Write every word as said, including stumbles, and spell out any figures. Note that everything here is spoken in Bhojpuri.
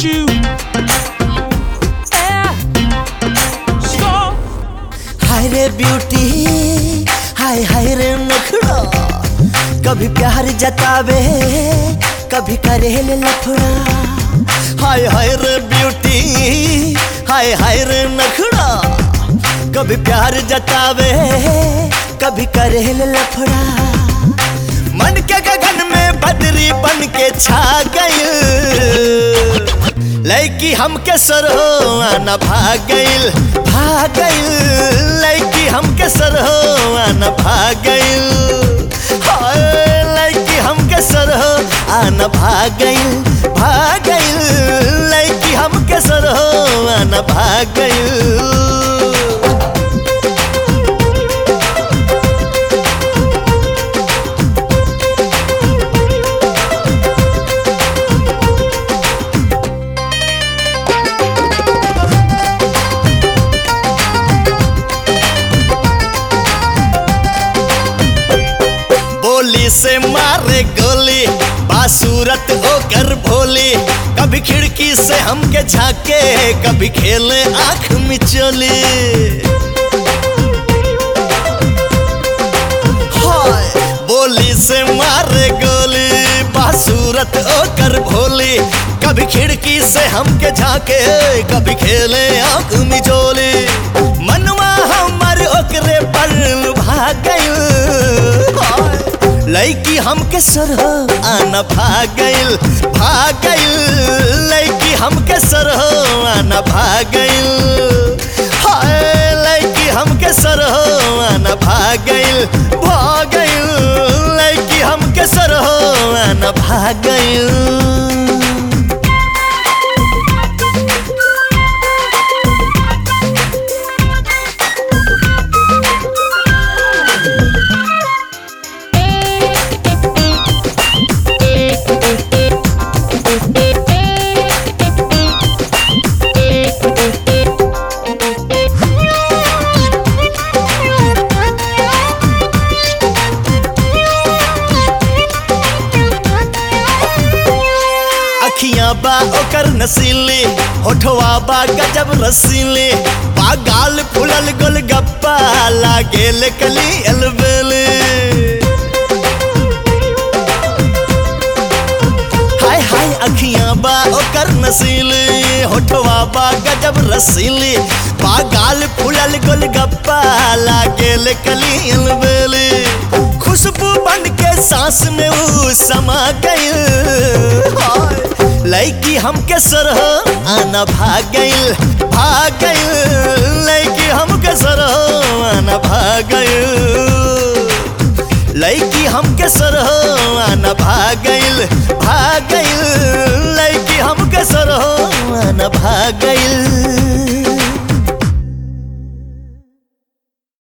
want you. Yeah. Stop. हाय रे ब्यूटी, हाय हाय रे नखड़ा, कभी प्यार जतावे कभी करे ले लफड़ा। हाय हाय रे ब्यूटी, हाय हाय रे नखड़ा, कभी प्यार जतावे कभी करे ले लफड़ा। मन के गगन में बदरी बन के छा गई, लड़की हमके सरहो आना भाग गइल, भाग गइल, लड़की हमके सरहो आना भाग गइल। हाय लड़की हमके सरहो आना भाग गइल, भाग गइल, लड़की हमके सरहो आना भाग गइल। गोली से मारे गोली, बासूरत होकर भोली, कभी खिड़की से हमके झाके कभी खेले आँख मिचोली। हाय बोली से मारे गोली, बासूरत होकर भोली, कभी खिड़की से हमके झाके कभी खेले आँख मिचोली। मनवा हमर ओकरे पर भाग गइल, लड़की हमके सरहो आना भाग गइल, भाग गइल, लड़की हमके सरहो आना भाग गइल। हाय लड़की हमके सरहो आना भाग गइल, भाग गइल, लड़की हमके सरहो आना भाग गइल। अखियां बा ओकर नसीली, होठवा बा गजब रसीली, बा गाल फुलल गोलगप्पा लागेल कली अलबेली। हाय हाय अखियां बा ओकर नसीली, होठवा बा गजब रसीली, बा गाल फुलल गोलगप्पा लागेल कली अलबेली। खुशबू बन के सांस में वो समा गई, लड़की हमके सरहो आना भाग गइल, भाग गइल, लड़की हमके सरहो आना भाग गइल, लड़की हमके सरहो आना भाग गइल, भाग गइल, लड़की हमके सरहो आना भाग गइल।